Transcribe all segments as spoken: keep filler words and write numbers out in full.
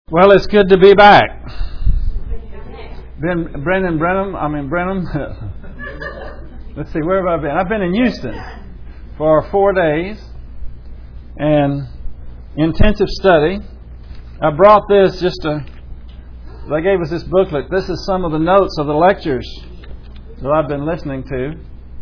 Well, it's good to be back. Been Brennan Brenham. I mean Brenham. Let's see, where have I been? I've been in Houston for four days and intensive study. I brought this just to. They gave us this booklet. This is some of the notes of the lectures that I've been listening to,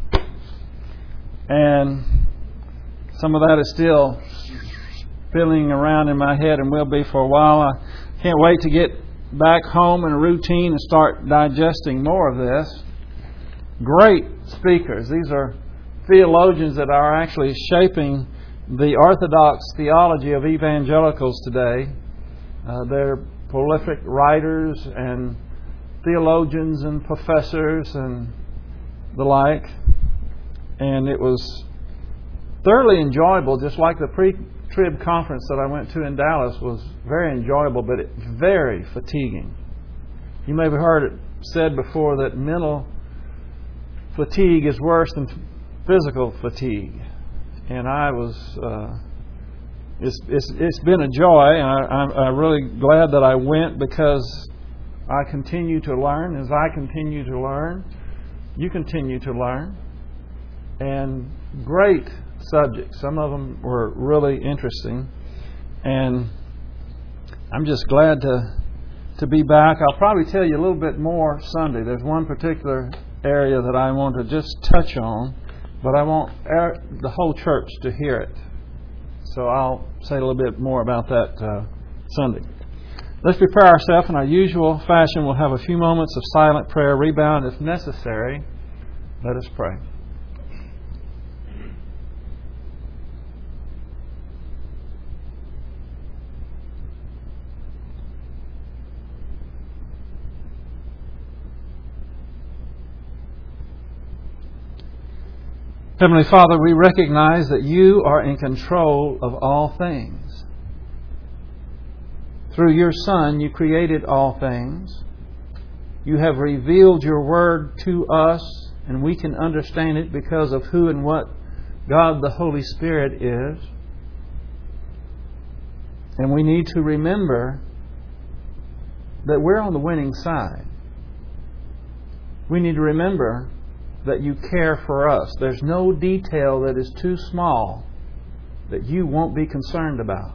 and some of that is still filling around in my head and will be for a while. I can't wait to get back home in a routine and start digesting more of this. Great speakers. These are theologians that are actually shaping the orthodox theology of evangelicals today. Uh, they're prolific writers and theologians and professors and the like. And it was thoroughly enjoyable, just like the pre-trib conference that I went to in Dallas was very enjoyable, but it, very fatiguing. You may have heard it said before that mental fatigue is worse than physical fatigue. And I was, uh, it's, it's, it's been a joy, and I, I'm, I'm really glad that I went because I continue to learn. As I continue to learn, you continue to learn. And great subjects. Some of them were really interesting, and I'm just glad to to be back. I'll probably tell you a little bit more Sunday. There's one particular area that I want to just touch on, but I want the whole church to hear it. So I'll say a little bit more about that uh, Sunday. Let's prepare ourselves in our usual fashion. We'll have a few moments of silent prayer, rebound if necessary. Let us pray. Heavenly Father, we recognize that You are in control of all things. Through Your Son, You created all things. You have revealed Your Word to us, and we can understand it because of who and what God the Holy Spirit is. And we need to remember that we're on the winning side. We need to remember that You care for us. There's no detail that is too small that You won't be concerned about.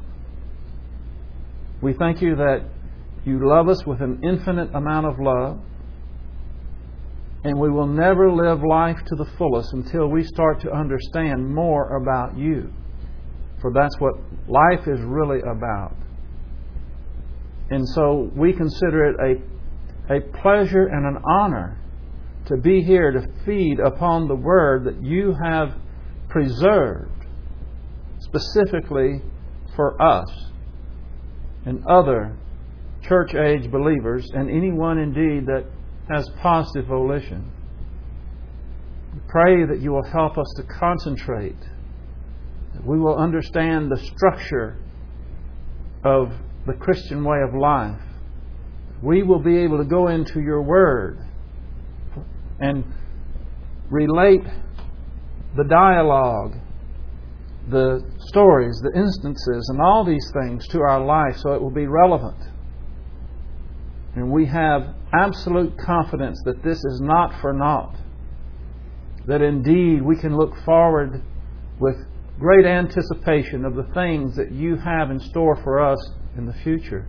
We thank You that You love us with an infinite amount of love, and we will never live life to the fullest until we start to understand more about You. For that's what life is really about. And so we consider it a, a pleasure and an honor to be here to feed upon the Word that You have preserved specifically for us and other church-age believers, and anyone indeed that has positive volition. We pray that You will help us to concentrate, that we will understand the structure of the Christian way of life. We will be able to go into Your Word and relate the dialogue, the stories, the instances, and all these things to our life so it will be relevant. And we have absolute confidence that this is not for naught. That indeed we can look forward with great anticipation of the things that You have in store for us in the future.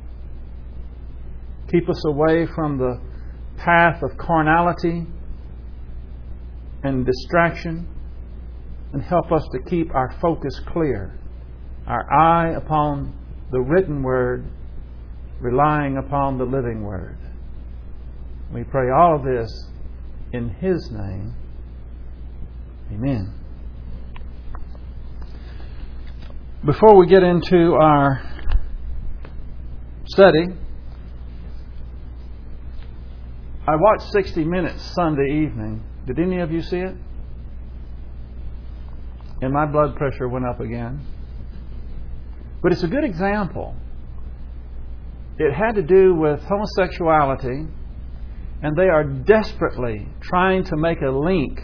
Keep us away from the path of carnality and distraction, and help us to keep our focus clear, our eye upon the written Word, relying upon the living Word. We pray all of this in His name. Amen. Before we get into our study, I watched sixty minutes Sunday evening. Did any of you see it? And my blood pressure went up again. But it's a good example. It had to do with homosexuality, and they are desperately trying to make a link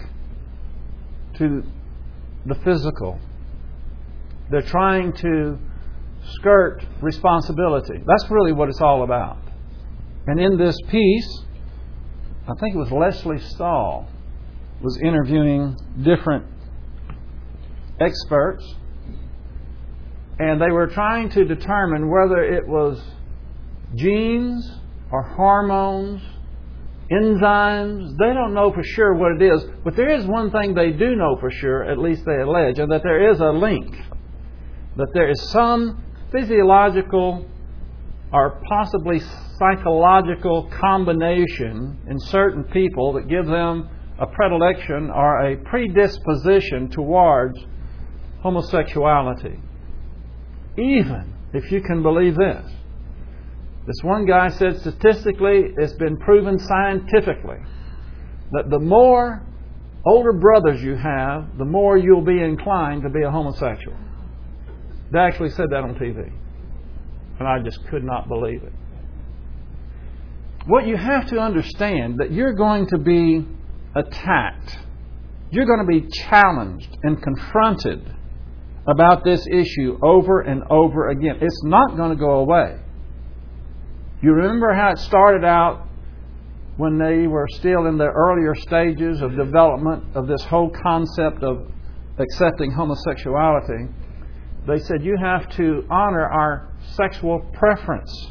to the physical. They're trying to skirt responsibility. That's really what it's all about. And in this piece, I think it was Leslie Stahl was interviewing different experts, and they were trying to determine whether it was genes or hormones, enzymes. They don't know for sure what it is, but there is one thing they do know for sure, at least they allege, and that there is a link, that there is some physiological or possibly psychological combination in certain people that give them a predilection or a predisposition towards homosexuality. Even if you can believe this. This one guy said statistically it's been proven scientifically that the more older brothers you have, the more you'll be inclined to be a homosexual. They actually said that on T V. And I just could not believe it. What you have to understand, that you're going to be attacked. You're going to be challenged and confronted about this issue over and over again. It's not going to go away. You remember how it started out when they were still in the earlier stages of development of this whole concept of accepting homosexuality? They said you have to honor our sexual preference.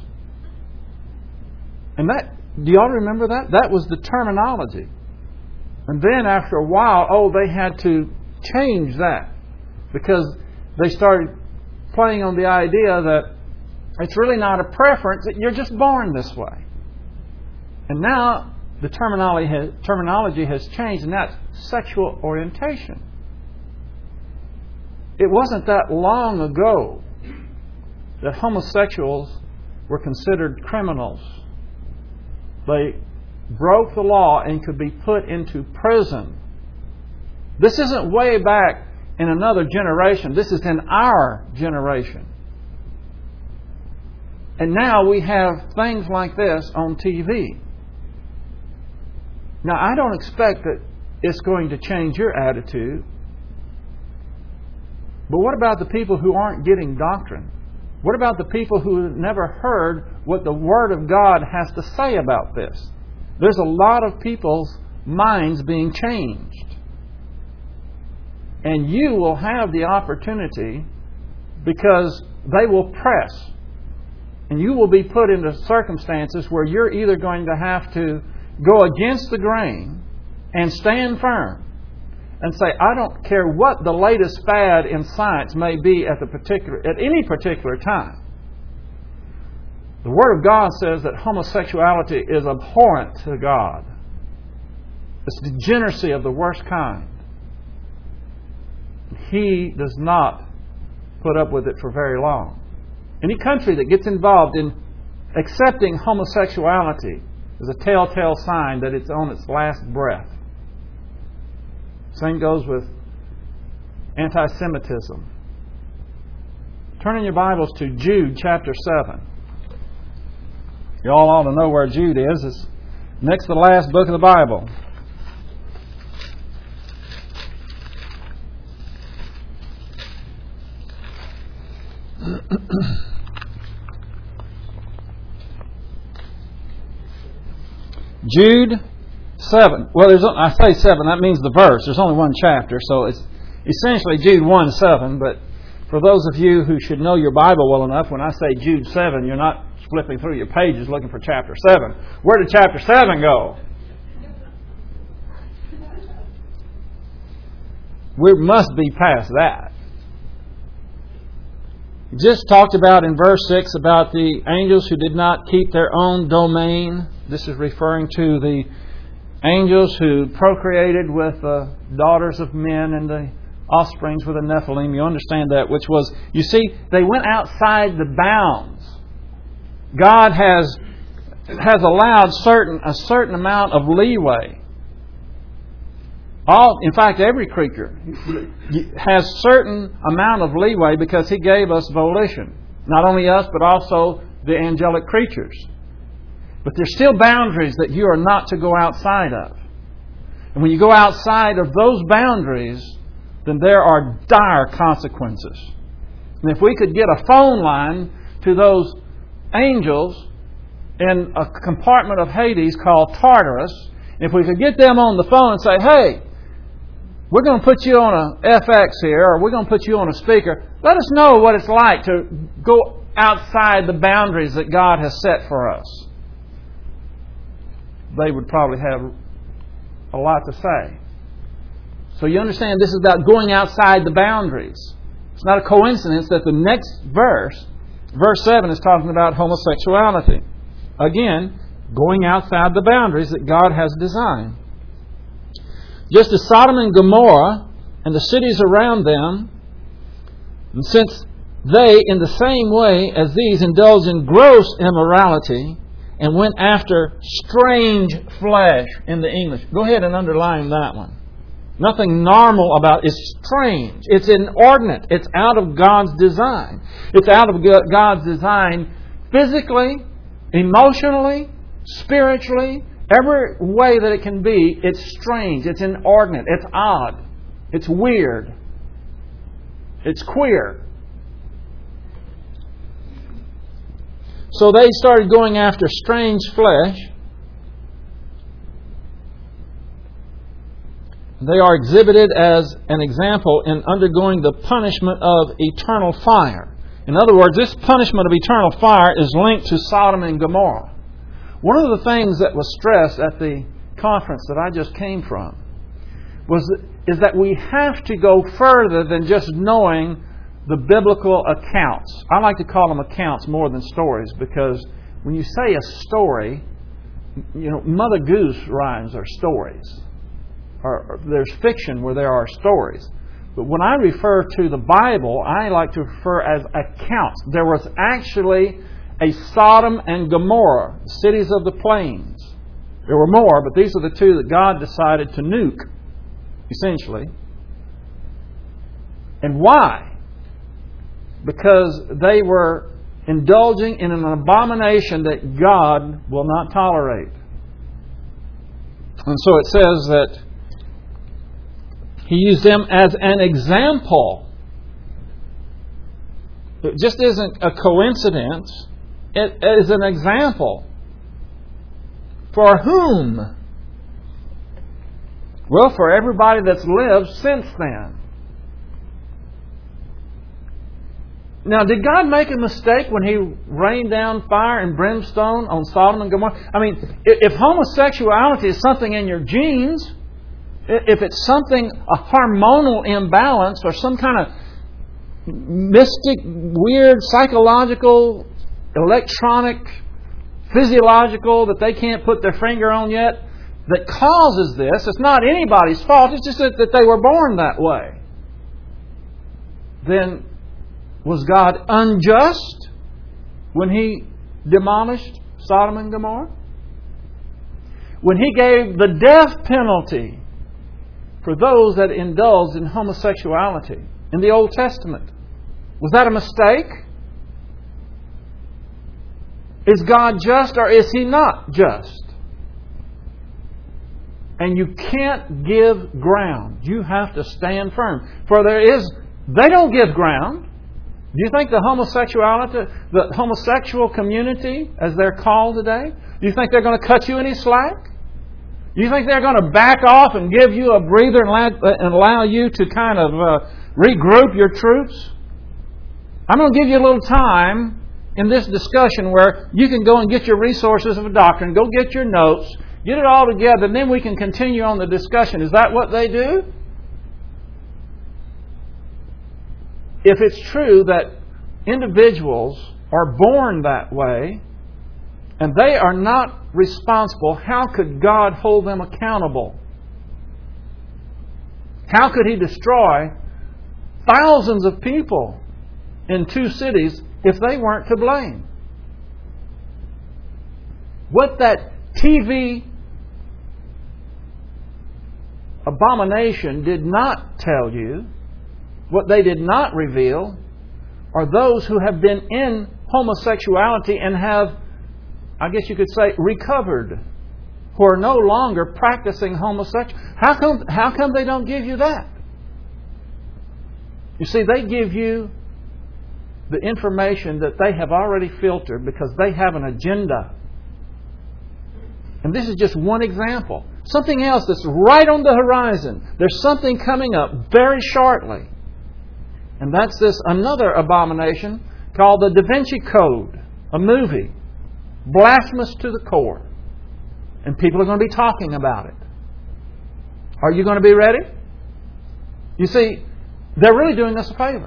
And that, do y'all remember that? That was the terminology. And then after a while, oh, they had to change that because they started playing on the idea that it's really not a preference, that you're just born this way. And now the terminology has, terminology has changed, and that's sexual orientation. It wasn't that long ago that homosexuals were considered criminals. They broke the law and could be put into prison. This isn't way back in another generation. This is in our generation. And now we have things like this on T V. Now, I don't expect that it's going to change your attitude. But what about the people who aren't getting doctrine? What about the people who have never heard what the Word of God has to say about this? There's a lot of people's minds being changed. And you will have the opportunity because they will press. And you will be put into circumstances where you're either going to have to go against the grain and stand firm and say, I don't care what the latest fad in science may be at the particular at any particular time. The Word of God says that homosexuality is abhorrent to God. It's degeneracy of the worst kind. He does not put up with it for very long. Any country that gets involved in accepting homosexuality is a telltale sign that it's on its last breath. Same goes with anti-Semitism. Turn in your Bibles to Jude chapter seven. You all ought to know where Jude is. It's next to the last book of the Bible. Jude seven. Well, there's I say seven. That means the verse. There's only one chapter, so it's essentially Jude one seven. But for those of you who should know your Bible well enough, when I say Jude seven, you're not flipping through your pages looking for chapter seven. Where did chapter seven go? We must be past that. He just talked about in verse six about the angels who did not keep their own domain. This is referring to the angels who procreated with the daughters of men and the offsprings with the Nephilim. You understand that, which was, you see, they went outside the bounds. God has has allowed certain a certain amount of leeway. All, in fact, every creature has certain amount of leeway because He gave us volition. Not only us, but also the angelic creatures. But there's still boundaries that you are not to go outside of. And when you go outside of those boundaries, then there are dire consequences. And if we could get a phone line to those angels in a compartment of Hades called Tartarus, if we could get them on the phone and say, hey, we're going to put you on a F X here, or we're going to put you on a speaker, let us know what it's like to go outside the boundaries that God has set for us. They would probably have a lot to say. So you understand this is about going outside the boundaries. It's not a coincidence that the next verse, verse seven, is talking about homosexuality. Again, going outside the boundaries that God has designed. Just as Sodom and Gomorrah and the cities around them, and since they, in the same way as these, indulged in gross immorality and went after strange flesh in the English. Go ahead and underline that one. Nothing normal about it. It's strange. It's inordinate. It's out of God's design. It's out of God's design physically, emotionally, spiritually, every way that it can be. It's strange. It's inordinate. It's odd. It's weird. It's queer. So they started going after strange flesh. They are exhibited as an example in undergoing the punishment of eternal fire. In other words, this punishment of eternal fire is linked to Sodom and Gomorrah. One of the things that was stressed at the conference that I just came from was is that we have to go further than just knowing the biblical accounts. I like to call them accounts more than stories, because when you say a story, you know, Mother Goose rhymes are stories. Or there's fiction where there are stories. But when I refer to the Bible, I like to refer as accounts. There was actually a Sodom and Gomorrah, cities of the plains. There were more, but these are the two that God decided to nuke, essentially. And why? Because they were indulging in an abomination that God will not tolerate. And so it says that He used them as an example. It just isn't a coincidence. It is an example. For whom? Well, for everybody that's lived since then. Now, did God make a mistake when He rained down fire and brimstone on Sodom and Gomorrah? I mean, if homosexuality is something in your genes, if it's something, a hormonal imbalance or some kind of mystic, weird, psychological, electronic, physiological that they can't put their finger on yet, that causes this, it's not anybody's fault, it's just that, that they were born that way. Then was God unjust when He demolished Sodom and Gomorrah? When He gave the death penalty for those that indulged in homosexuality in the Old Testament, was that a mistake? Is God just or is He not just? And you can't give ground. You have to stand firm. For there is, they don't give ground. Do you think the homosexuality, the homosexual community, as they're called today, do you think they're going to cut you any slack? Do you think they're going to back off and give you a breather and allow, and allow you to kind of uh, regroup your troops? I'm going to give you a little time in this discussion where you can go and get your resources of doctrine, go get your notes, get it all together, and then we can continue on the discussion. Is that what they do? If it's true that individuals are born that way and they are not responsible, how could God hold them accountable? How could He destroy thousands of people in two cities if they weren't to blame? What that T V abomination did not tell you, what they did not reveal, are those who have been in homosexuality and have, I guess you could say, recovered, who are no longer practicing homosexuality. How come, how come they don't give you that? You see, they give you the information that they have already filtered because they have an agenda. And this is just one example. Something else that's right on the horizon. There's something coming up very shortly. And that's this another abomination called the Da Vinci Code, a movie. Blasphemous to the core. And people are going to be talking about it. Are you going to be ready? You see, they're really doing us a favor.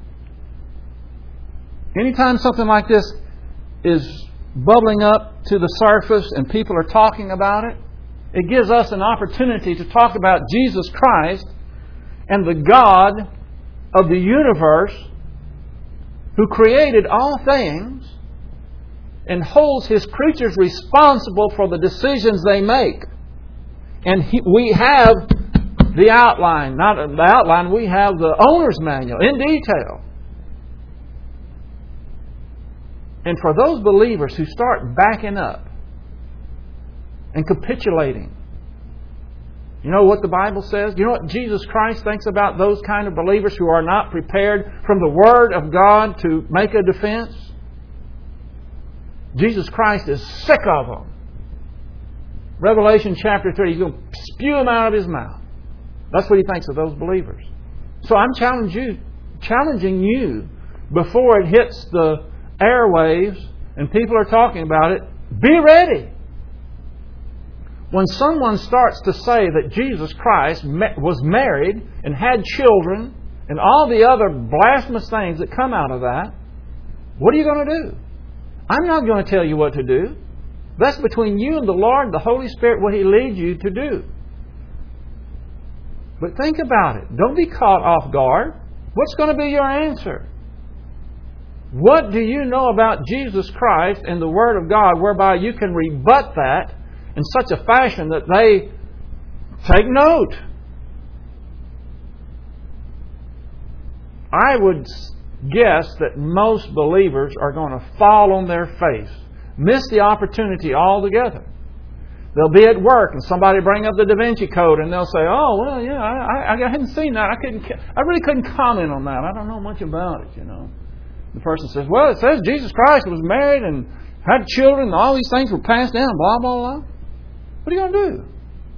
Anytime something like this is bubbling up to the surface and people are talking about it, it gives us an opportunity to talk about Jesus Christ and the God of the universe who created all things and holds His creatures responsible for the decisions they make. And he, we have the outline, not the outline, we have the owner's manual in detail. And for those believers who start backing up and capitulating, you know what the Bible says? You know what Jesus Christ thinks about those kind of believers who are not prepared from the Word of God to make a defense? Jesus Christ is sick of them. Revelation chapter three, He's going to spew them out of His mouth. That's what He thinks of those believers. So I'm challenging you, challenging you before it hits the airwaves and people are talking about it, be ready. When someone starts to say that Jesus Christ was married and had children and all the other blasphemous things that come out of that, what are you going to do? I'm not going to tell you what to do. That's between you and the Lord, the Holy Spirit, what He leads you to do. But think about it. Don't be caught off guard. What's going to be your answer? What do you know about Jesus Christ and the Word of God whereby you can rebut that in such a fashion that they take note? I would guess that most believers are going to fall on their face, miss the opportunity altogether. They'll be at work and somebody bring up the Da Vinci Code and they'll say, "Oh, well, yeah, I, I, I hadn't seen that. I couldn't. I really couldn't comment on that. I don't know much about it, you know." The person says, "Well, it says Jesus Christ was married and had children and all these things were passed down, blah, blah, blah." What are you going to do?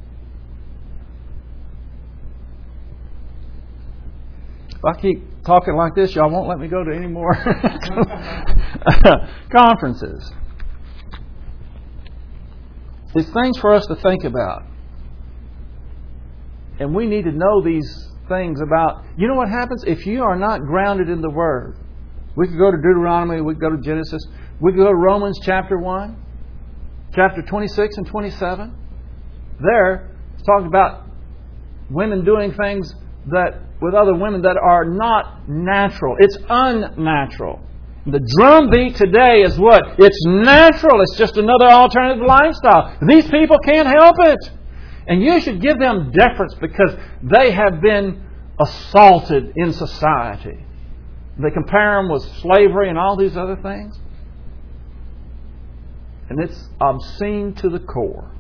If I keep talking like this, y'all won't let me go to any more conferences. It's things for us to think about. And we need to know these things about... You know what happens? If you are not grounded in the Word, we could go to Deuteronomy, we could go to Genesis, we could go to Romans chapter one, chapter twenty-six and twenty-seven. There, it's talking about women doing things that with other women that are not natural. It's unnatural. The drumbeat today is what? It's natural. It's just another alternative lifestyle. These people can't help it. And you should give them deference because they have been assaulted in society. They compare them with slavery and all these other things. And it's obscene to the core.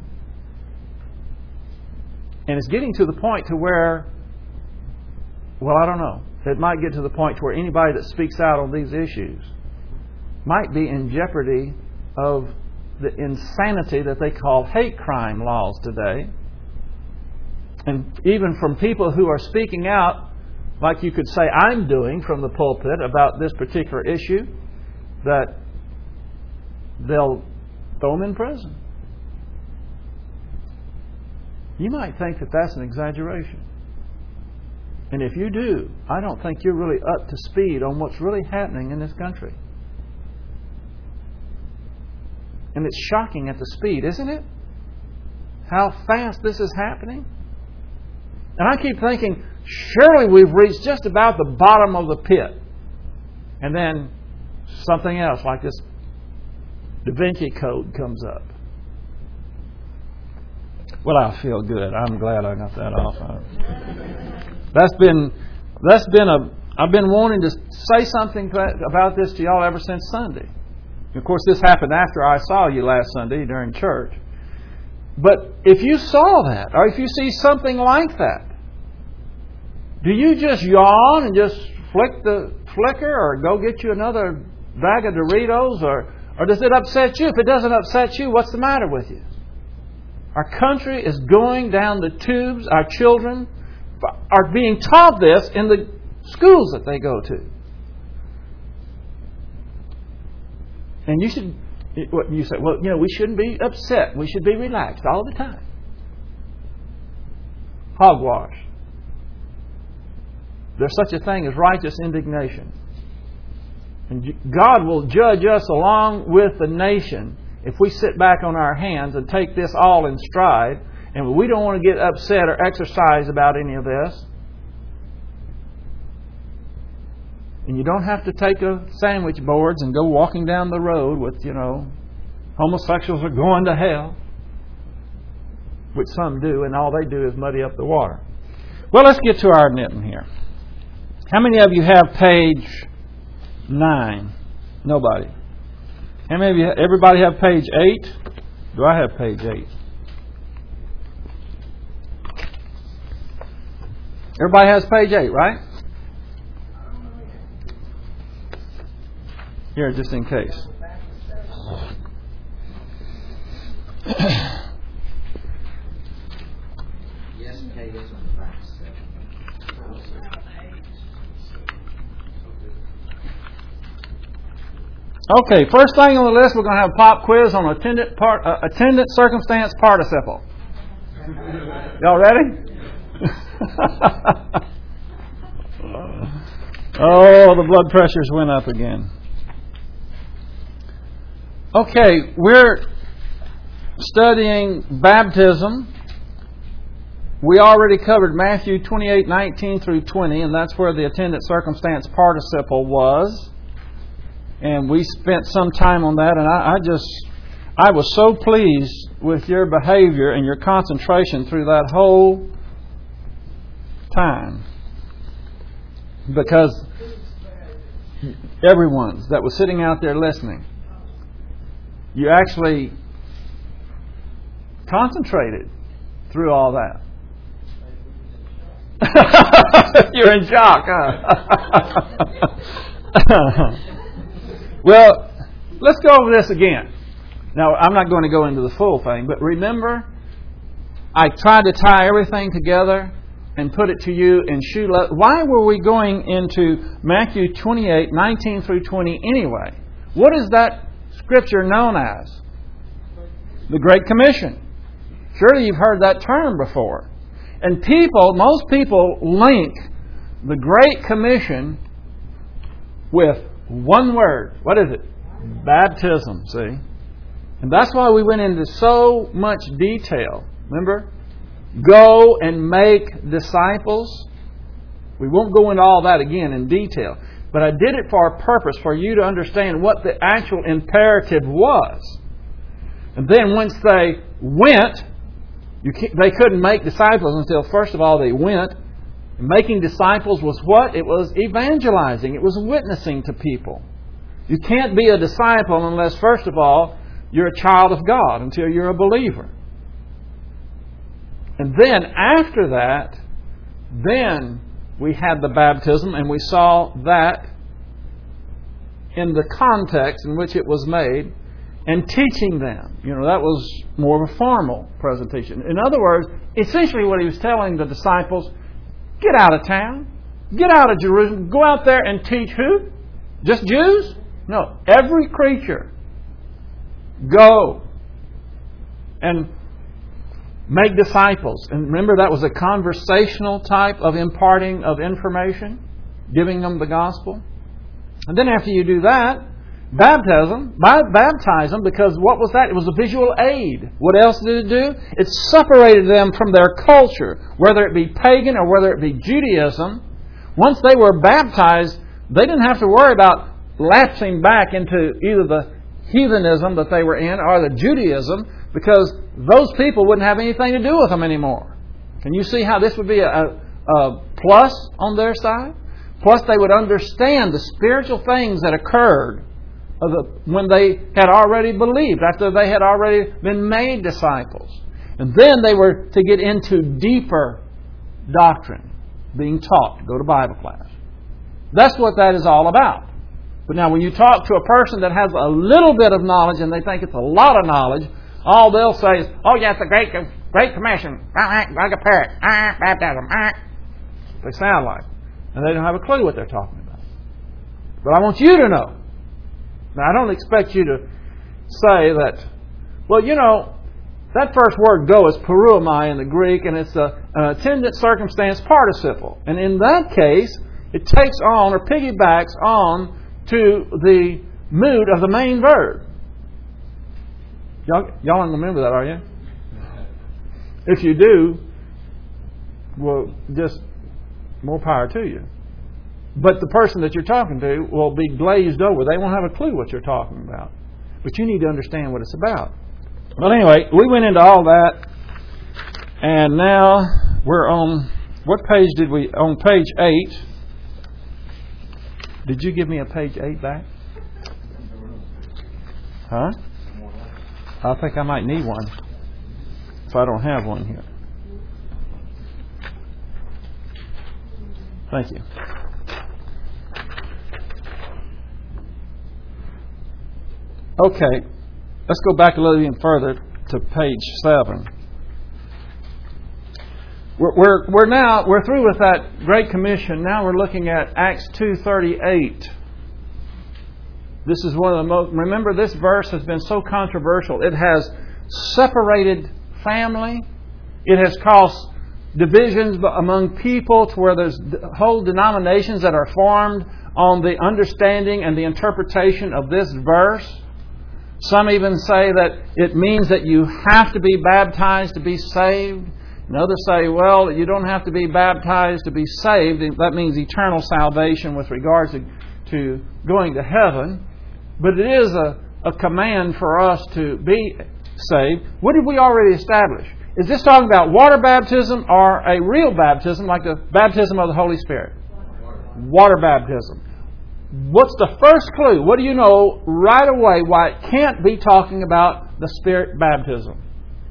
And it's getting to the point to where, well, I don't know. It might get to the point to where anybody that speaks out on these issues might be in jeopardy of the insanity that they call hate crime laws today. And even from people who are speaking out, like you could say I'm doing from the pulpit about this particular issue, that they'll throw them in prison. You might think that that's an exaggeration. And if you do, I don't think you're really up to speed on what's really happening in this country. And it's shocking at the speed, isn't it? How fast this is happening. And I keep thinking, surely we've reached just about the bottom of the pit. And then something else like this Da Vinci Code comes up. Well, I feel good. I'm glad I got that off. That's been, that's been a, I've been wanting to say something about this to y'all ever since Sunday. Of course, this happened after I saw you last Sunday during church. But if you saw that, or if you see something like that, do you just yawn and just flick the flicker or go get you another bag of Doritos? Or, or does it upset you? If it doesn't upset you, what's the matter with you? Our country is going down the tubes. Our children are being taught this in the schools that they go to. And you should, you say, well, you know, we shouldn't be upset. We should be relaxed all the time. Hogwash. There's such a thing as righteous indignation. And God will judge us along with the nation if we sit back on our hands and take this all in stride. And we don't want to get upset or exercise about any of this. And you don't have to take a sandwich boards and go walking down the road with, you know, homosexuals are going to hell, which some do, and all they do is muddy up the water. Well, let's get to our knitting here. How many of you have page nine? Nobody. How many of you? Everybody have page eight? Do I have page eight? Everybody has page eight, right? Here, just in case. Yes, Kate is on the back. Okay, first thing on the list, we're going to have a pop quiz on attendant, part, uh, attendant circumstance participle. Y'all ready? Oh, the blood pressures went up again. Okay, we're studying baptism. We already covered Matthew twenty-eight, nineteen through twenty, and that's where the attendant circumstance participle was. And we spent some time on that, and I, I just, I was so pleased with your behavior and your concentration through that whole time. Because everyone that was sitting out there listening, you actually concentrated through all that. You're in shock, huh? Well, let's go over this again. Now, I'm not going to go into the full thing, but remember, I tried to tie everything together and put it to you in shoelace. Why were we going into Matthew twenty-eight, nineteen through twenty anyway? What is that scripture known as? The Great Commission. Surely you've heard that term before. And people, most people link the Great Commission with one word. What is it? Baptism, see? And that's why we went into so much detail. Remember? Go and make disciples. We won't go into all that again in detail. But I did it for a purpose, for you to understand what the actual imperative was. And then once they went, you they couldn't make disciples until first of all they went. And making disciples was what? It was evangelizing. It was witnessing to people. You can't be a disciple unless first of all you're a child of God, until you're a believer. And then after that, then we had the baptism, and we saw that in the context in which it was made, and teaching them. You know, that was more of a formal presentation. In other words, essentially what he was telling the disciples, get out of town, get out of Jerusalem, go out there and teach who? Just Jews? No, every creature. Go and make disciples. And remember, that was a conversational type of imparting of information, giving them the gospel. And then after you do that, baptism, baptize them, because what was that? It was a visual aid. What else did it do? It separated them from their culture, whether it be pagan or whether it be Judaism. Once they were baptized, they didn't have to worry about lapsing back into either the heathenism that they were in or the Judaism, because those people wouldn't have anything to do with them anymore. Can you see how this would be a, a plus on their side? Plus, they would understand the spiritual things that occurred of the, when they had already believed, after they had already been made disciples. And then they were to get into deeper doctrine, being taught, to go to Bible class. That's what that is all about. But now when you talk to a person that has a little bit of knowledge and they think it's a lot of knowledge, all they'll say is, oh yes, the Great Great Commission, like a parrot, baptism. They sound like. And they don't have a clue what they're talking about. But I want you to know. Now I don't expect you to say that, well, you know, that first word go is peruomai in the Greek, and it's a, an attendant circumstance participle. And in that case, it takes on or piggybacks on to the mood of the main verb. Y'all, y'all don't remember that, are you? If you do, well, just more power to you. But the person that you're talking to will be glazed over. They won't have a clue what you're talking about. But you need to understand what it's about. Well, anyway, we went into all that. And now we're on, what page did we, on page eight. Did you give me a page eight back? Huh? I think I might need one if I don't have one here. Thank you. Okay, let's go back a little even further to page seven. We're, we're, we're now we're through with that Great Commission. Now we're looking at Acts two thirty-eight. This is one of the most. Remember, this verse has been so controversial. It has separated family. It has caused divisions among people to where there's whole denominations that are formed on the understanding and the interpretation of this verse. Some even say that it means that you have to be baptized to be saved. And others say, well, you don't have to be baptized to be saved. That means eternal salvation with regards to, to going to heaven. But it is a, a command for us to be saved. What did we already establish? Is this talking about water baptism or a real baptism like the baptism of the Holy Spirit? Water baptism. What's the first clue? What do you know right away why it can't be talking about the Spirit baptism?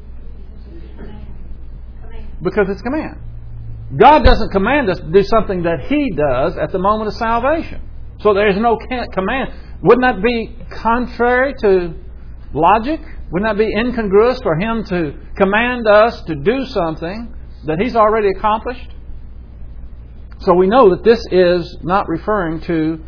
Because it's command. God doesn't command us to do something that He does at the moment of salvation. So there's no command. Wouldn't that be contrary to logic? Wouldn't that be incongruous for Him to command us to do something that He's already accomplished? So we know that this is not referring to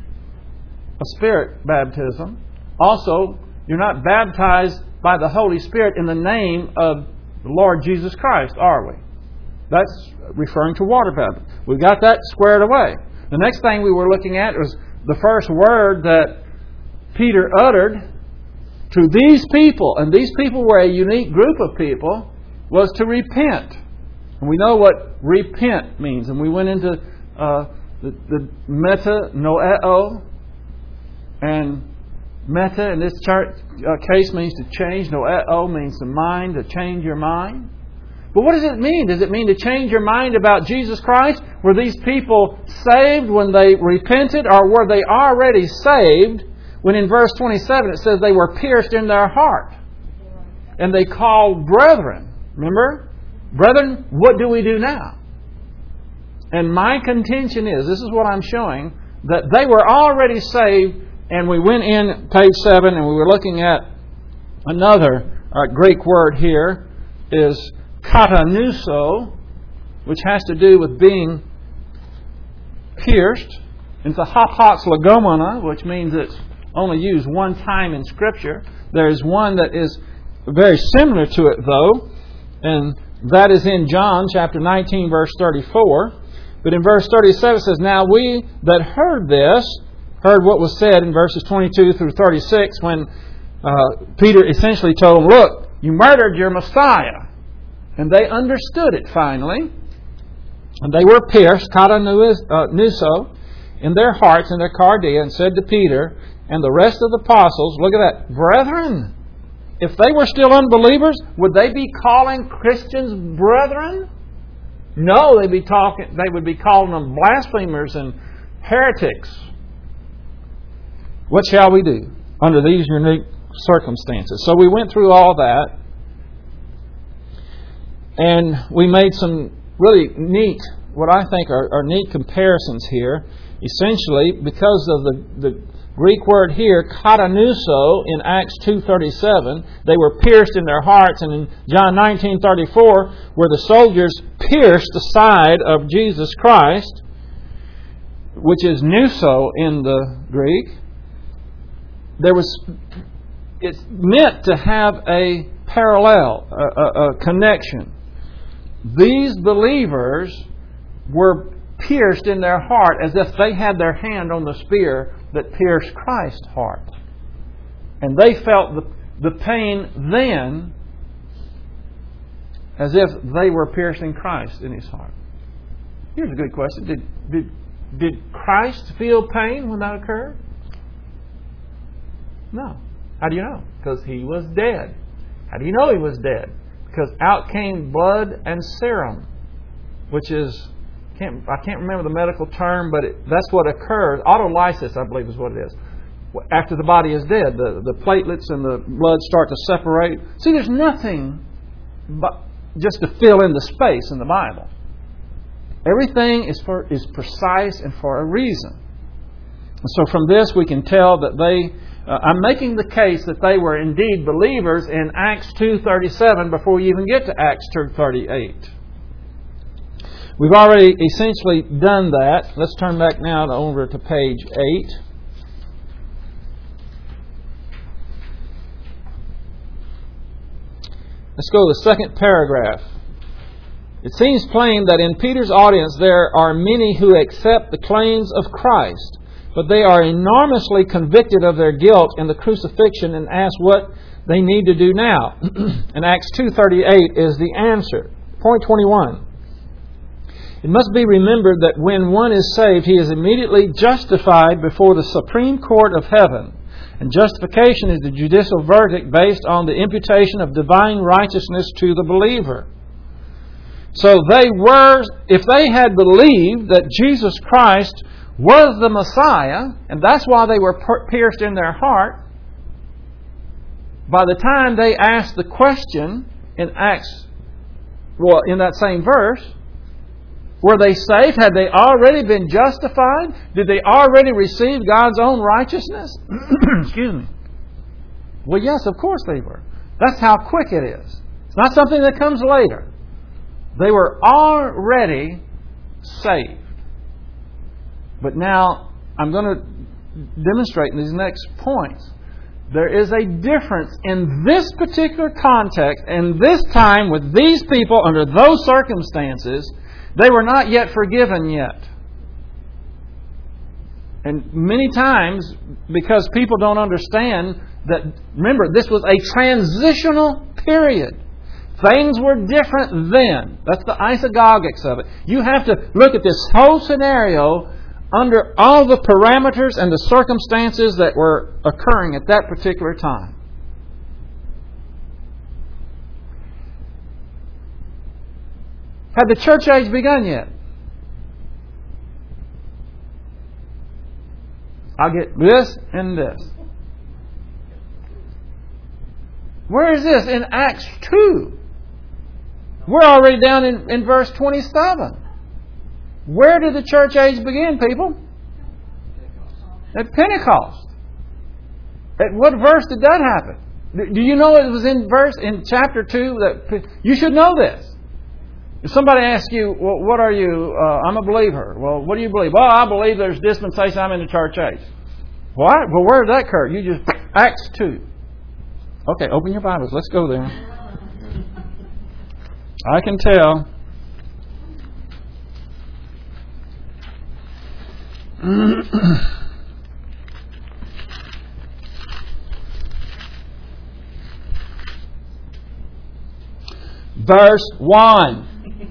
a Spirit baptism. Also, you're not baptized by the Holy Spirit in the name of the Lord Jesus Christ, are we? That's referring to water baptism. We've got that squared away. The next thing we were looking at was the first word that Peter uttered to these people, and these people were a unique group of people, was to repent. And we know what repent means. And we went into uh, the, the meta noeo. And meta in this chart, uh, case means to change. Noeo means to mind, to change your mind. But what does it mean? Does it mean to change your mind about Jesus Christ? Were these people saved when they repented, or were they already saved when in verse twenty-seven it says they were pierced in their heart? And they called brethren. Remember? Brethren, what do we do now? And my contention is, this is what I'm showing, that they were already saved. And we went in page seven and we were looking at another uh, Greek word here is katanuso, which has to do with being pierced. It's a hapax legomena, which means it's only used one time in Scripture. There is one that is very similar to it, though, and that is in John chapter nineteen, verse thirty-four. But in verse thirty-seven it says, now we that heard this, heard what was said in verses twenty-two through thirty-six when uh, Peter essentially told them, look, you murdered your Messiah. And they understood it finally. And they were pierced, kata nuso, in their hearts, in their cardia, and said to Peter and the rest of the apostles, look at that, brethren, if they were still unbelievers, would they be calling Christians brethren? No, they'd be talking, they would be calling them blasphemers and heretics. What shall we do under these unique circumstances? So we went through all that, and we made some really neat what I think are, are neat comparisons here. Essentially, because of the, the Greek word here, katanuso, in Acts two thirty-seven, they were pierced in their hearts, and in John nineteen thirty-four, where the soldiers pierced the side of Jesus Christ, which is nuso in the Greek, there was, it's meant to have a parallel, a, a, a connection. These believers were pierced in their heart as if they had their hand on the spear that pierced Christ's heart. And they felt the, the pain then as if they were piercing Christ in His heart. Here's a good question. Did, did, did Christ feel pain when that occurred? No. How do you know? Because He was dead. How do you know He was dead? Because out came blood and serum, which is, can't, I can't remember the medical term, but it, that's what occurs. Autolysis, I believe, is what it is. After the body is dead, the, the platelets and the blood start to separate. See, there's nothing but just to fill in the space in the Bible. Everything is for is precise and for a reason. And so from this we can tell that they, uh, I'm making the case that they were indeed believers in Acts two thirty-seven before you even get to Acts two thirty-eight. We've already essentially done that. Let's turn back now to, over to page eight. Let's go to the second paragraph. It seems plain that in Peter's audience there are many who accept the claims of Christ, but they are enormously convicted of their guilt in the crucifixion and ask what they need to do now. And Acts two thirty-eight is the answer. Point twenty-one. It must be remembered that when one is saved, he is immediately justified before the supreme court of heaven. And justification is the judicial verdict based on the imputation of divine righteousness to the believer. So they were, if they had believed that Jesus Christ was the Messiah, and that's why they were pierced in their heart, by the time they asked the question in Acts, well, in that same verse, were they saved? Had they already been justified? Did they already receive God's own righteousness? Excuse me. Well, yes, of course they were. That's how quick it is. It's not something that comes later. They were already saved. But now, I'm going to demonstrate in these next points. There is a difference in this particular context, and this time with these people under those circumstances. They were not yet forgiven yet. And many times, because people don't understand that, remember, this was a transitional period. Things were different then. That's the isagogics of it. You have to look at this whole scenario under all the parameters and the circumstances that were occurring at that particular time. Had the church age begun yet? I'll get this and this. Where is this? In Acts two. We're already down in, in verse twenty-seven. Where did the church age begin, people? At Pentecost. At what verse did that happen? Do you know it was in verse in chapter two? That you should know this. If somebody asks you, well, what are you? Uh, I'm a believer. Well, what do you believe? Well, I believe there's dispensation. I'm in the church age. What? Well, where did that occur? You just, Acts two. Okay, open your Bibles. Let's go there. I can tell. Verse one.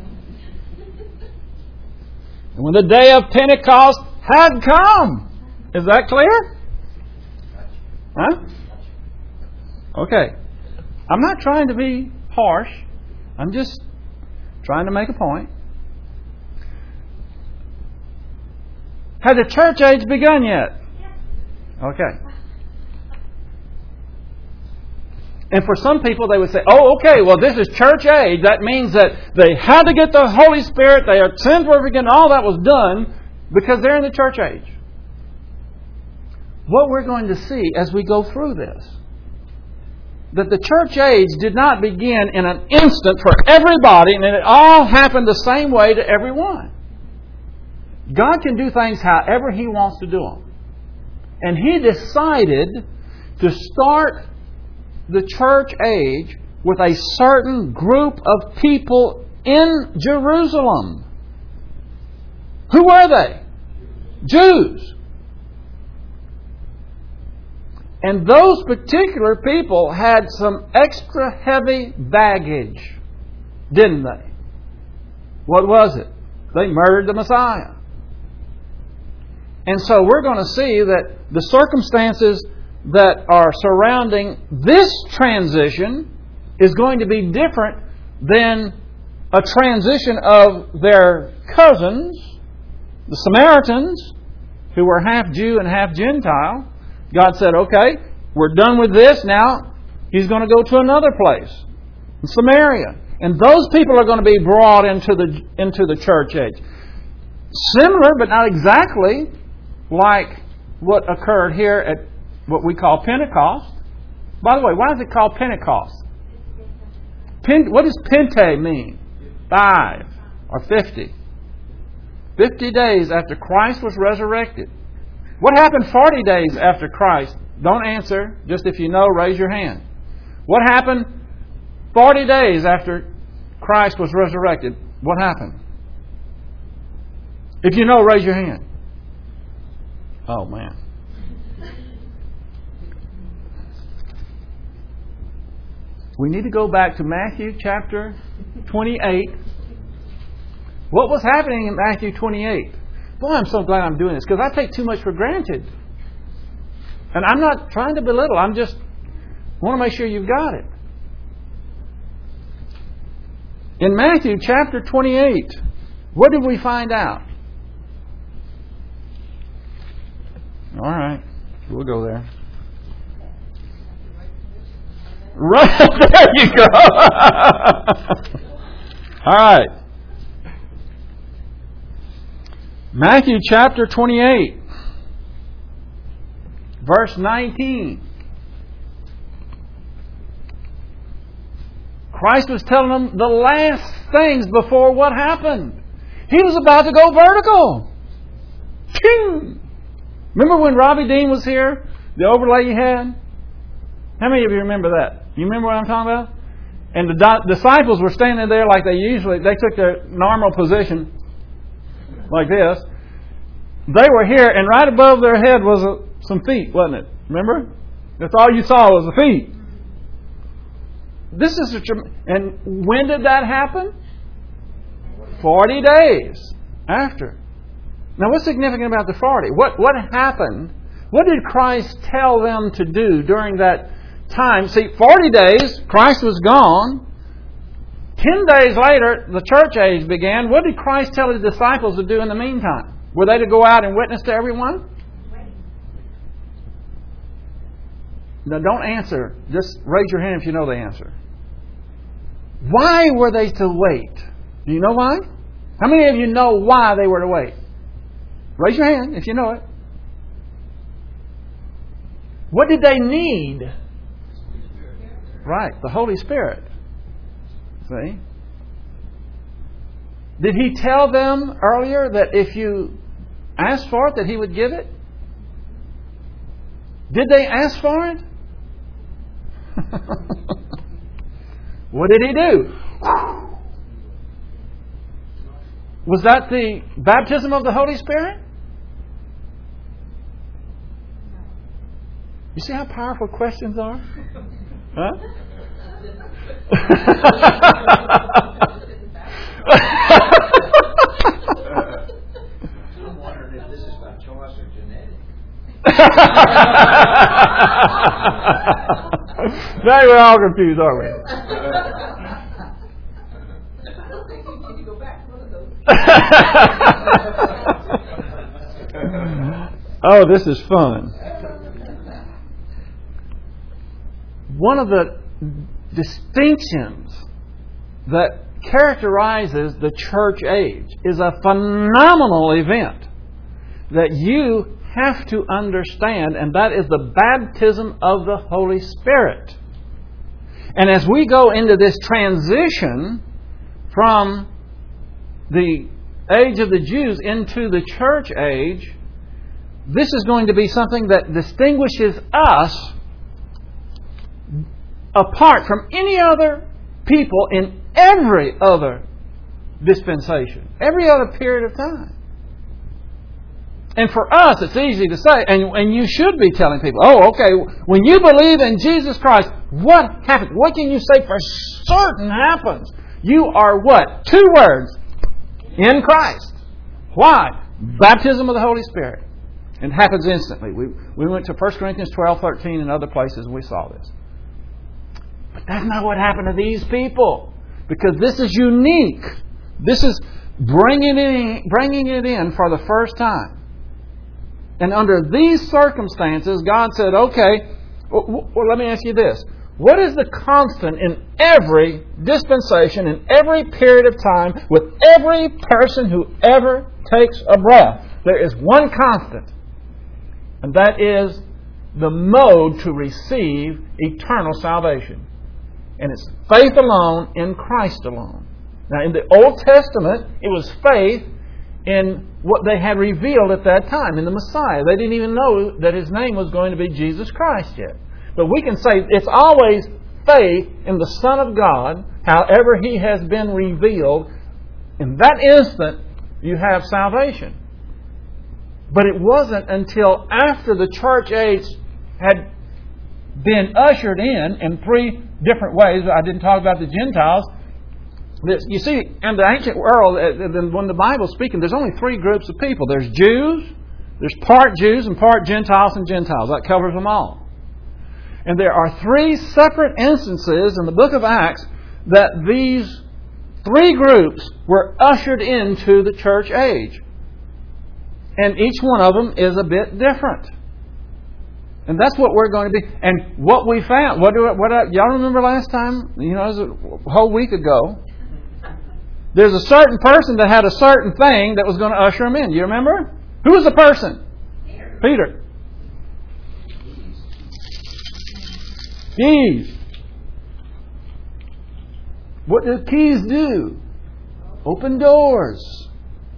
And when the day of Pentecost had come. Is that clear? Huh? Okay. I'm not trying to be harsh. I'm just trying to make a point. Had the church age begun yet? Okay. And for some people, they would say, oh, okay, well, this is church age. That means that they had to get the Holy Spirit. They are sins were forgiven. All that was done because they're in the church age. What we're going to see as we go through this, that the church age did not begin in an instant for everybody, and it all happened the same way to everyone. God can do things however He wants to do them. And He decided to start the church age with a certain group of people in Jerusalem. Who were they? Jews. And those particular people had some extra heavy baggage, didn't they? What was it? They murdered the Messiah. And so we're going to see that the circumstances that are surrounding this transition is going to be different than a transition of their cousins, the Samaritans, who were half Jew and half Gentile. God said, okay, we're done with this. Now He's going to go to another place, in Samaria. And those people are going to be brought into the into the church age. Similar, but not exactly like what occurred here at what we call Pentecost. By the way, why is it called Pentecost? Pen, what does Pente mean? Five or fifty. Fifty days after Christ was resurrected. What happened forty days after Christ? Don't answer. Just if you know, raise your hand. What happened forty days after Christ was resurrected? What happened? If you know, raise your hand. Oh, man. We need to go back to Matthew chapter twenty-eight. What was happening in Matthew twenty-eight? Boy, I'm so glad I'm doing this because I take too much for granted. And I'm not trying to belittle. I'm just want to make sure you've got it. In Matthew chapter twenty-eight, what did we find out? All right, we'll go there. Right, there you go. All right. Matthew chapter twenty-eight, verse nineteen. Christ was telling them the last things before what happened. He was about to go vertical. Ching! Remember when Robbie Dean was here? The overlay you had? How many of you remember that? You remember what I'm talking about? And the di- disciples were standing there like they usually, they took their normal position like this. They were here, and right above their head was a, some feet, wasn't it? Remember? That's all you saw was the feet. This is a, and when did that happen? Forty days after. Now, what's significant about the forty? What what happened? What did Christ tell them to do during that time? See, forty days, Christ was gone. Ten days later, the church age began. What did Christ tell His disciples to do in the meantime? Were they to go out and witness to everyone? Now, don't answer. Just raise your hand if you know the answer. Why were they to wait? Do you know why? How many of you know why they were to wait? Raise your hand if you know it. What did they need? Right, the Holy Spirit. See? Did He tell them earlier that if you asked for it, that He would give it? Did they ask for it? What did He do? Was that the baptism of the Holy Spirit? You see how powerful questions are? Huh? I'm wondering if this is by choice or genetic. Now we're all confused, aren't we? I don't think you need to go back to one of those. Oh, this is fun. One of the distinctions that characterizes the church age is a phenomenal event that you have to understand, and that is the baptism of the Holy Spirit. And as we go into this transition from the age of the Jews into the church age, this is going to be something that distinguishes us apart from any other people in every other dispensation, every other period of time. And for us, it's easy to say, and, and you should be telling people, oh, okay, when you believe in Jesus Christ, what happens? What can you say for certain happens? You are what? Two words. In Christ. Why? Baptism of the Holy Spirit. It happens instantly. We, we went to First Corinthians twelve, thirteen and other places and we saw this. But that's not what happened to these people. Because this is unique. This is bringing it in, bringing it in for the first time. And under these circumstances, God said, okay, well, well, let me ask you this. What is the constant in every dispensation, in every period of time, with every person who ever takes a breath? There is one constant. And that is the mode to receive eternal salvation. And it's faith alone in Christ alone. Now, in the Old Testament, it was faith in what they had revealed at that time, in the Messiah. They didn't even know that His name was going to be Jesus Christ yet. But we can say it's always faith in the Son of God, however He has been revealed. In that instant, you have salvation. But it wasn't until after the church age had been ushered in in three different ways. I didn't talk about the Gentiles. You see, in the ancient world, when the Bible's speaking, there's only three groups of people. There's Jews, there's part Jews and part Gentiles and Gentiles. That covers them all. And there are three separate instances in the book of Acts that these three groups were ushered into the church age. And each one of them is a bit different. And that's what we're going to be. And what we found, what do what y'all remember last time? You know, it was a whole week ago. There's a certain person that had a certain thing that was going to usher him in. You remember? Who was the person? Peter. Peter. Keys. What do keys do? Open doors.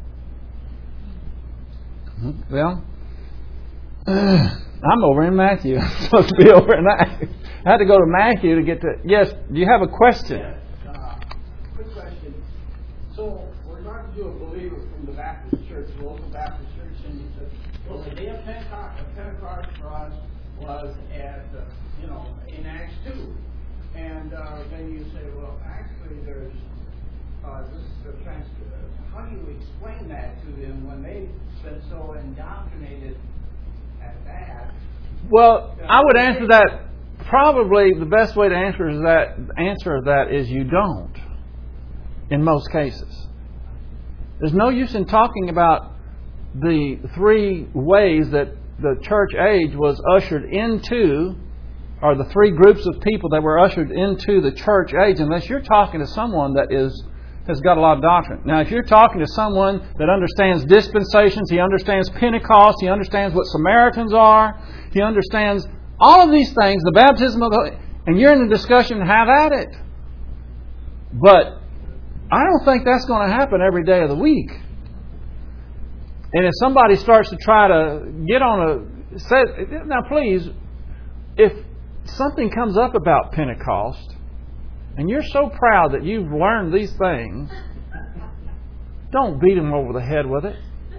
Well, uh, I'm over in Matthew. I'm supposed to be over in Matthew. I had to go to Matthew to get to... Yes, do you have a question? Yes. Uh, quick question. So, we're talking to a believer from the Baptist church, the local Baptist church, and he said, well, the day of Pentecost, Pentecost for us was at, uh, you know, in Acts two. And uh, then you say, well, actually, there's uh, this is the trans- uh, how do you explain that to them when they've been so indoctrinated at that? Well, I would answer that. Probably the best way to answer is that answer that is you don't. In most cases, there's no use in talking about the three ways that the church age was ushered into, or the three groups of people that were ushered into the church age, unless you're talking to someone that is has got a lot of doctrine. Now, if you're talking to someone that understands dispensations, he understands Pentecost, he understands what Samaritans are, he understands all of these things, the baptism of the... And you're in a discussion, have at it. But I don't think that's going to happen every day of the week. And if somebody starts to try to get on a... Say, now, please, if something comes up about Pentecost, and you're so proud that you've learned these things, don't beat them over the head with it.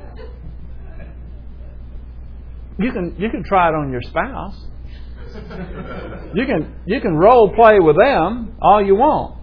You can you can try it on your spouse. You can you can role play with them all you want.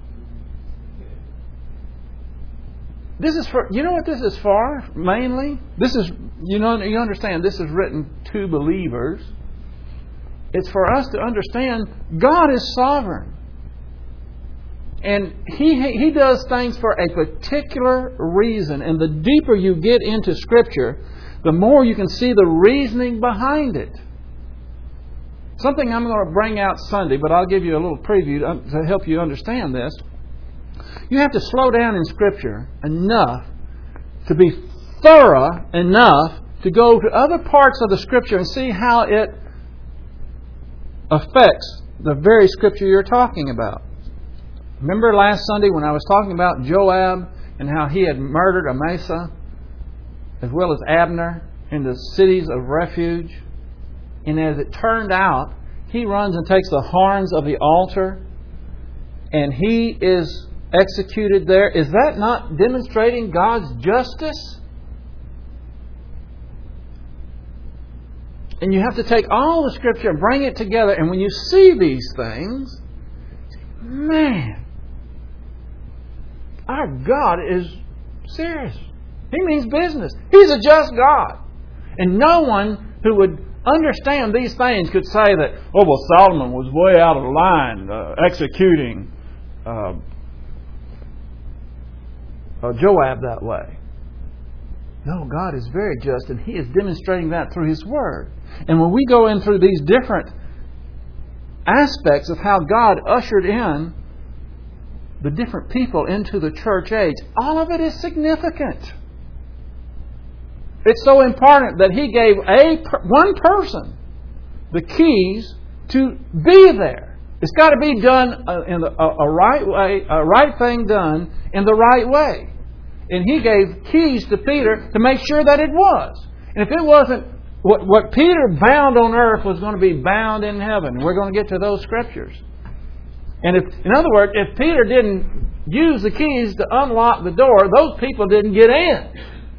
This is for you know what this is for mainly? This is you know you understand this is written to believers. It's for us to understand God is sovereign. And he he does things for a particular reason. And the deeper you get into Scripture, the more you can see the reasoning behind it. something I'm going to bring out Sunday, but I'll give you a little preview to, to help you understand this. You have to slow down in Scripture enough to be thorough enough to go to other parts of the Scripture and see how it affects the very Scripture you're talking about. Remember last Sunday when I was talking about Joab and how he had murdered Amasa as well as Abner in the cities of refuge? And as it turned out, he runs and takes the horns of the altar and he is executed there. Is that not demonstrating God's justice? And you have to take all the Scripture and bring it together. And when you see these things, man, our God is serious. He means business. He's a just God. And no one who would understand these things could say that, oh, well, Solomon was way out of line uh, executing uh, uh, Joab that way. No, God is very just, and He is demonstrating that through His Word. And when we go in through these different aspects of how God ushered in the different people into the church age, all of it is significant. It's so important that He gave a one person the keys to be there. It's got to be done in a, a right way, a right thing done in the right way. And He gave keys to Peter to make sure that it was. And if it wasn't, what, what Peter bound on earth was going to be bound in heaven. We're going to get to those scriptures. And if, in other words, if Peter didn't use the keys to unlock the door, those people didn't get in.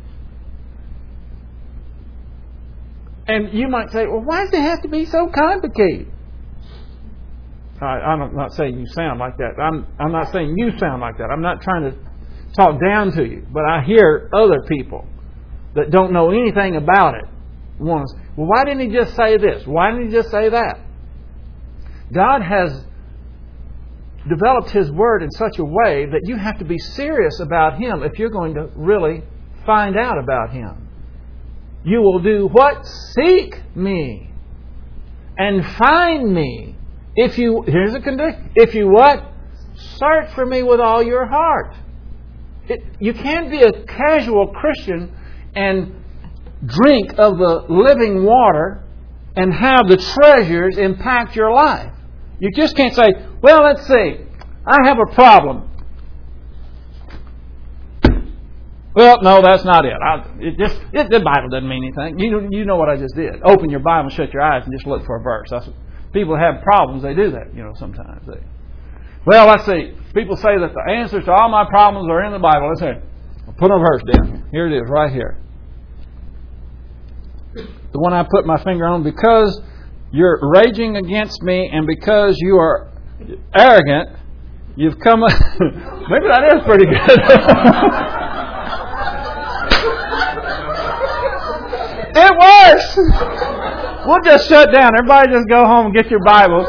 And you might say, well, why does it have to be so complicated? I, I'm not saying you sound like that. I'm, I'm not saying you sound like that. I'm not trying to talk down to you. But I hear other people that don't know anything about it want to say, well, why didn't He just say this? Why didn't He just say that? God has developed His Word in such a way that you have to be serious about Him if you're going to really find out about Him. You will do what? Seek me and find me. If you, here's a condition. If you what? Search for me with all your heart. It, you can't be a casual Christian and drink of the living water and have the treasures impact your life. You just can't say, well, let's see, I have a problem. Well, no, that's not it. I, it just it, the Bible doesn't mean anything. You you know what I just did. Open your Bible, shut your eyes, and just look for a verse. That's what, people have problems. They do that, you know. Sometimes they. Well, let's see. People say that the answers to all my problems are in the Bible. Let's see. I'll put a verse down. Here it is, right here. The one I put my finger on. Because you're raging against me, and because you are arrogant, you've come. Maybe that is pretty good. It works! We'll just shut down. Everybody just go home and get your Bibles.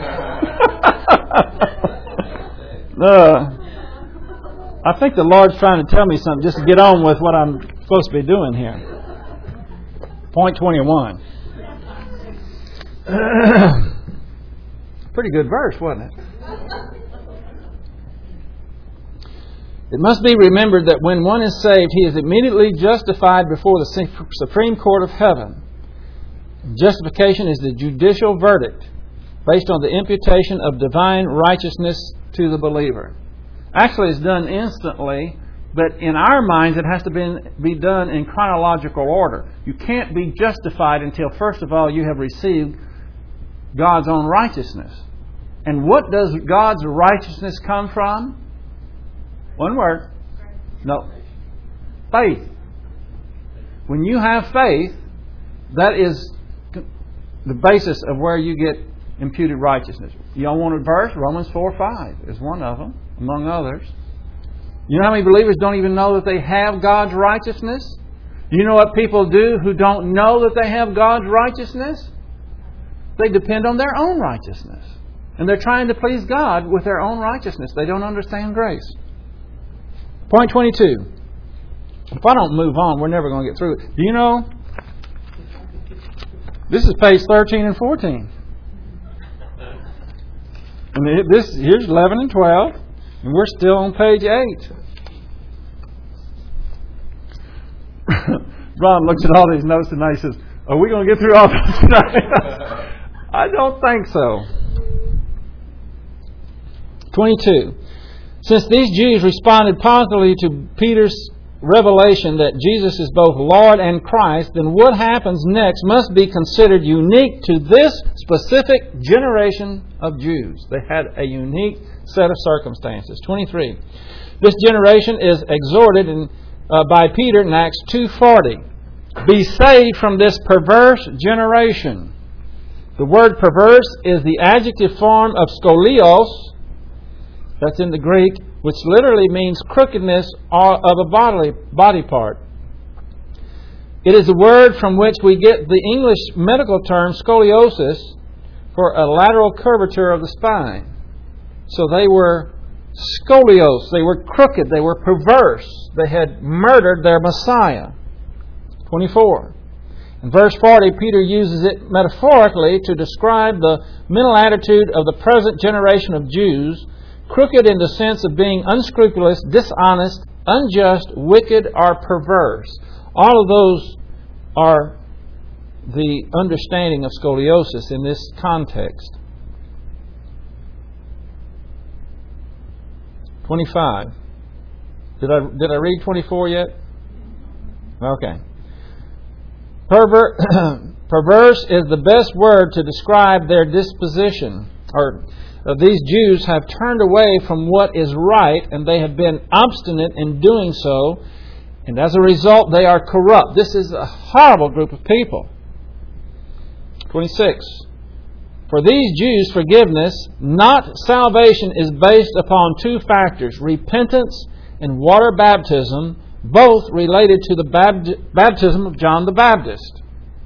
uh, I think the Lord's trying to tell me something just to get on with what I'm supposed to be doing here. Point twenty-one. Pretty good verse, wasn't it? It must be remembered that when one is saved, he is immediately justified before the Supreme Court of Heaven. Justification is the judicial verdict based on the imputation of divine righteousness to the believer. Actually, it's done instantly, but in our minds it has to be, be done in chronological order. You can't be justified until, first of all, you have received God's own righteousness. And what does God's righteousness come from? One word. No. Faith. When you have faith, that is the basis of where you get imputed righteousness. You don't want a verse? Romans four five is one of them, among others. You know how many believers don't even know that they have God's righteousness? You know what people do who don't know that they have God's righteousness? They depend on their own righteousness. And they're trying to please God with their own righteousness. They don't understand grace. Point twenty-two. If I don't move on, we're never going to get through it. Do you know? This is page thirteen and fourteen. And this here's eleven and twelve, and we're still on page eight. Ron looks at all these notes tonight and says, "Are we going to get through all this tonight?" I don't think so. twenty-two. Since these Jews responded positively to Peter's revelation that Jesus is both Lord and Christ, then what happens next must be considered unique to this specific generation of Jews. They had a unique set of circumstances. twenty-three. This generation is exhorted in, uh, by Peter in Acts two forty. Be saved from this perverse generation. The word perverse is the adjective form of skolios, that's in the Greek, which literally means crookedness of a bodily body part. It is the word from which we get the English medical term scoliosis for a lateral curvature of the spine. So they were scolios, they were crooked, they were perverse. They had murdered their Messiah. twenty-four. In verse forty, Peter uses it metaphorically to describe the mental attitude of the present generation of Jews, crooked in the sense of being unscrupulous, dishonest, unjust, wicked, or perverse. All of those are the understanding of scoliosis in this context. twenty-five. Did I did I read twenty-four yet? Okay. Perver- perverse is the best word to describe their disposition. Or uh, these Jews have turned away from what is right, and they have been obstinate in doing so, and as a result, they are corrupt. This is a horrible group of people. twenty-six. For these Jews, forgiveness, not salvation, is based upon two factors: repentance and water baptism, both related to the bab- baptism of John the Baptist.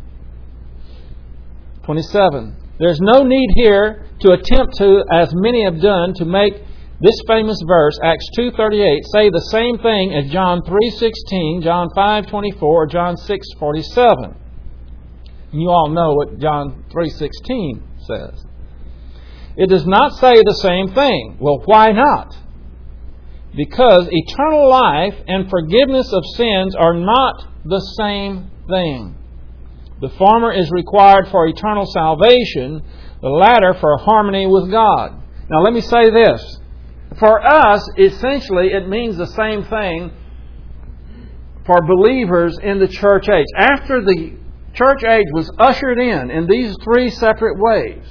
twenty-seven. There's no need here to attempt to, as many have done, to make this famous verse, Acts two thirty-eight, say the same thing as John three sixteen, John five twenty-four, or John six forty-seven. You all know what John three sixteen says. It does not say the same thing. Well, why not? Because eternal life and forgiveness of sins are not the same thing. The former is required for eternal salvation, the latter for harmony with God. Now let me say this. For us, essentially, it means the same thing for believers in the church age. After the church age was ushered in in these three separate ways,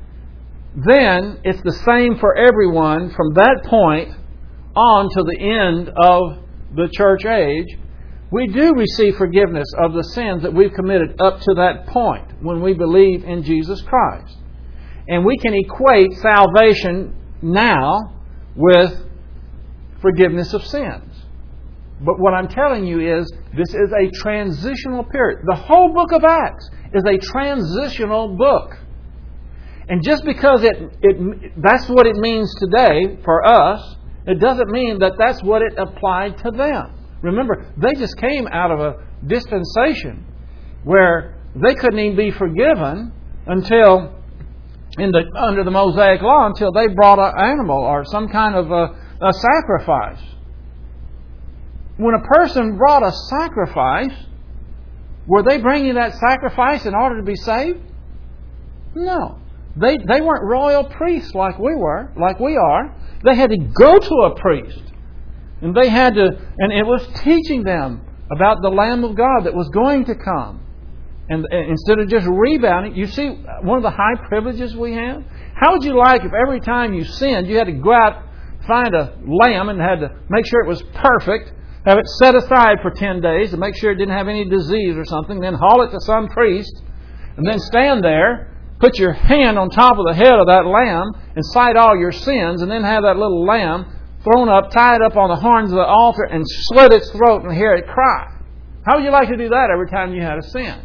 then it's the same for everyone from that point on to the end of the church age. We do receive forgiveness of the sins that we've committed up to that point when we believe in Jesus Christ. And we can equate salvation now with forgiveness of sins. But what I'm telling you is, this is a transitional period. The whole book of Acts is a transitional book. And just because it, it that's what it means today for us, it doesn't mean that that's what it applied to them. Remember, they just came out of a dispensation where they couldn't even be forgiven until, in the under the Mosaic law, until they brought an animal or some kind of a, a sacrifice. When a person brought a sacrifice, were they bringing that sacrifice in order to be saved? No. They they weren't royal priests like we were, like we are. They had to go to a priest. And they had to, and it was teaching them about the Lamb of God that was going to come. And, and instead of just rebounding, you see one of the high privileges we have? How would you like if every time you sinned, you had to go out, find a lamb and had to make sure it was perfect, have it set aside for ten days to make sure it didn't have any disease or something, then haul it to some priest, and then stand there, put your hand on top of the head of that lamb and cite all your sins, and then have that little lamb thrown up, tied up on the horns of the altar, and slit its throat and hear it cry. How would you like to do that every time you had a sin?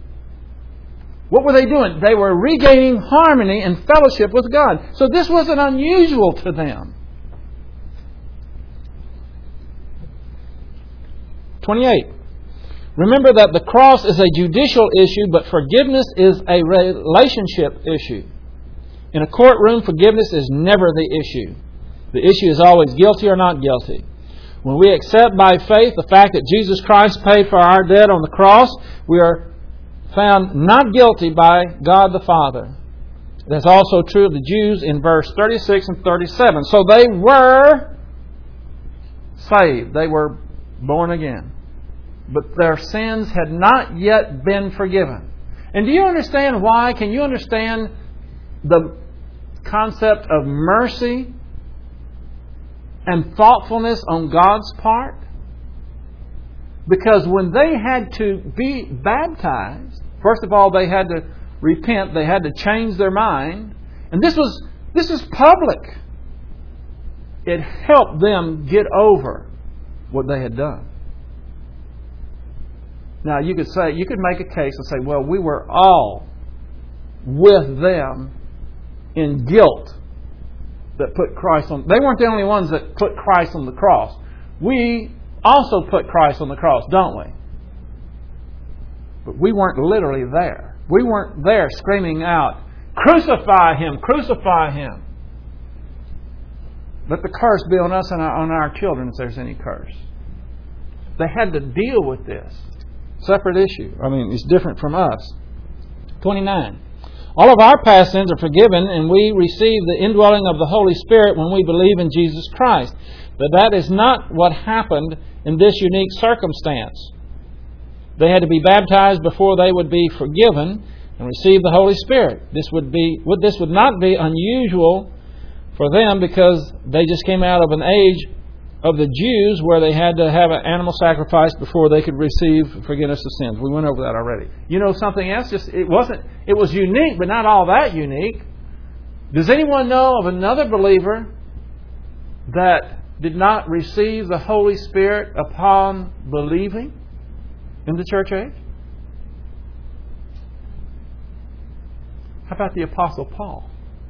What were they doing? They were regaining harmony and fellowship with God. So this wasn't unusual to them. twenty-eight. Remember that the cross is a judicial issue, but forgiveness is a relationship issue. In a courtroom, forgiveness is never the issue. The issue is always guilty or not guilty. When we accept by faith the fact that Jesus Christ paid for our debt on the cross, we are found not guilty by God the Father. That's also true of the Jews in verse thirty-six and thirty-seven. So they were saved. They were born again. But their sins had not yet been forgiven. And do you understand why? Can you understand the concept of mercy and thoughtfulness on God's part? Because when they had to be baptized, first of all, they had to repent. They had to change their mind. And this was this is public. It helped them get over what they had done. Now, you could say, you could make a case and say, well, we were all with them in guilt that put Christ on. They weren't the only ones that put Christ on the cross. We also put Christ on the cross, don't we? But we weren't literally there. We weren't there screaming out, crucify Him, crucify Him. Let the curse be on us and on our children if there's any curse. They had to deal with this. Separate issue. I mean, it's different from us. twenty-nine. All of our past sins are forgiven, and we receive the indwelling of the Holy Spirit when we believe in Jesus Christ. But that is not what happened in this unique circumstance. They had to be baptized before they would be forgiven and receive the Holy Spirit. This would be would this would not be unusual for them because they just came out of an age of the Jews where they had to have an animal sacrifice before they could receive forgiveness of sins. We went over that already. You know something else? Just it wasn't it was unique, but not all that unique. Does anyone know of another believer that did not receive the Holy Spirit upon believing in the church age? How about the Apostle Paul?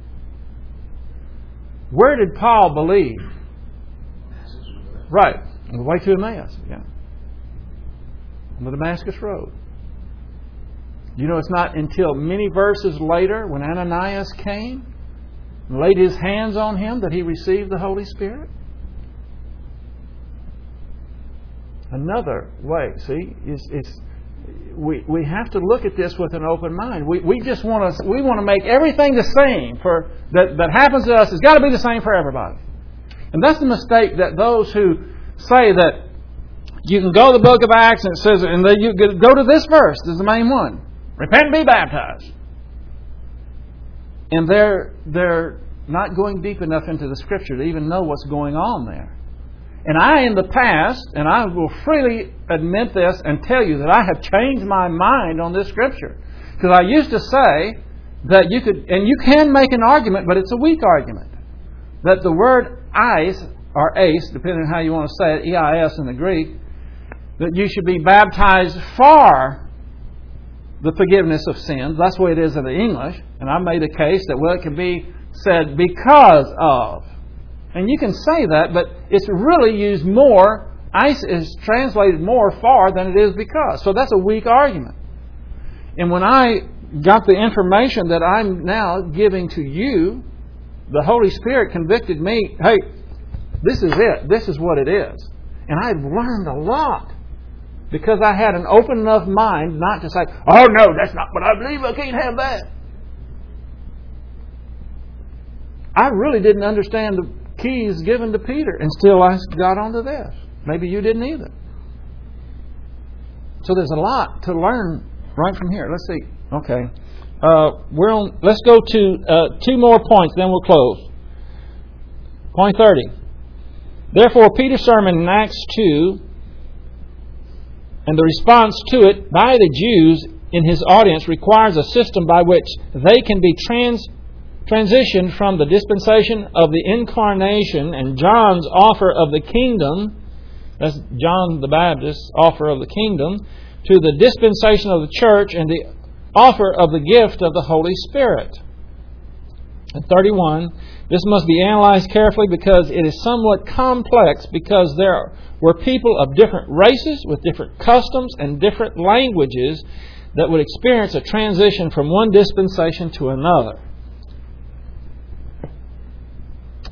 Where did Paul believe? Right, on the way to Emmaus, yeah. On the Damascus Road. You know, it's not until many verses later, when Ananias came and laid his hands on him, that he received the Holy Spirit. Another way, see, is it's we we have to look at this with an open mind. We we just want to we want to make everything the same for that that happens to us. It's got to be the same for everybody. And that's the mistake that those who say that you can go to the book of Acts and it says, and then you go to this verse, this is the main one. Repent and be baptized. And they're they're not going deep enough into the Scripture to even know what's going on there. And I, in the past, and I will freely admit this and tell you that I have changed my mind on this Scripture. Because I used to say that you could, and you can make an argument, but it's a weak argument, that the word eis, or ace, depending on how you want to say it, E I S in the Greek, that you should be baptized for the forgiveness of sins. That's the way it is in the English. And I made a case that, well, it can be said because of. And you can say that, but it's really used more. Eis is translated more for than it is because. So that's a weak argument. And when I got the information that I'm now giving to you, the Holy Spirit convicted me, hey, this is it. This is what it is. And I've learned a lot because I had an open enough mind not to say, oh no, that's not what I believe. I can't have that. I really didn't understand the keys given to Peter until I got onto this. Maybe you didn't either. So there's a lot to learn right from here. Let's see. Okay. Uh, we're on. Let's go to uh, two more points, then we'll close. Point thirty. Therefore, Peter's sermon in Acts two and the response to it by the Jews in his audience requires a system by which they can be trans transitioned from the dispensation of the incarnation and John's offer of the kingdom, that's John the Baptist's offer of the kingdom, to the dispensation of the church and the offer of the gift of the Holy Spirit. And thirty-one, this must be analyzed carefully because it is somewhat complex because there were people of different races with different customs and different languages that would experience a transition from one dispensation to another.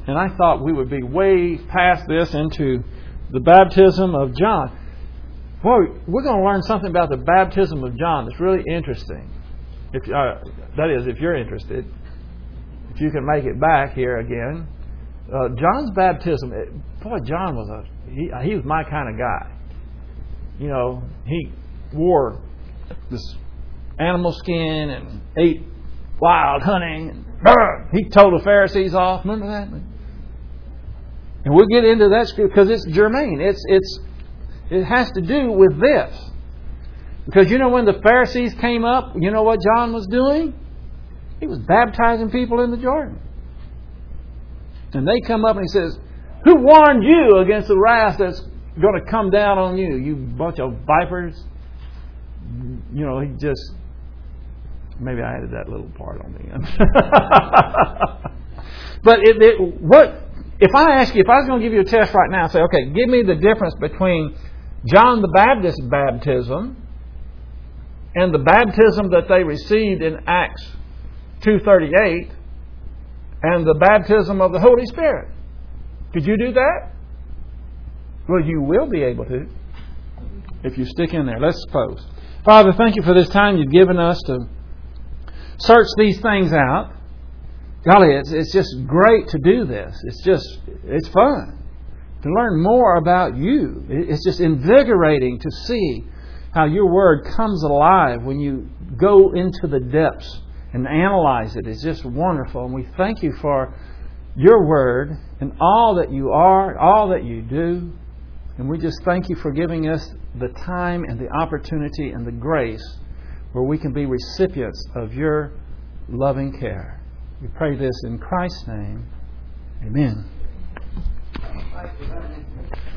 And I thought we would be way past this into the baptism of John. Boy, we're going to learn something about the baptism of John that's really interesting. If uh, that is, if you're interested, if you can make it back here again. Uh, John's baptism, it, boy, John was a he, he was my kind of guy. You know, he wore this animal skin and ate wild honey. And, brr, he told the Pharisees off. Remember that? And we'll get into that scripture because it's germane. It's it's it has to do with this. Because you know when the Pharisees came up, you know what John was doing? He was baptizing people in the Jordan. And they come up and he says, "Who warned you against the wrath that's going to come down on you, you bunch of vipers?" You know, he just... Maybe I added that little part on the end. But it, it, what if I ask you, if I was going to give you a test right now, say, okay, give me the difference between John the Baptist's baptism and the baptism that they received in Acts two thirty-eight and the baptism of the Holy Spirit. Could you do that? Well, you will be able to if you stick in there. Let's suppose. Father, thank you for this time you've given us to search these things out. Golly, it's, it's just great to do this. It's just, it's fun to learn more about you. It's just invigorating to see how your Word comes alive when you go into the depths and analyze it. It's just wonderful. And we thank you for your Word and all that you are, all that you do. And we just thank you for giving us the time and the opportunity and the grace where we can be recipients of your loving care. We pray this in Christ's name. Amen.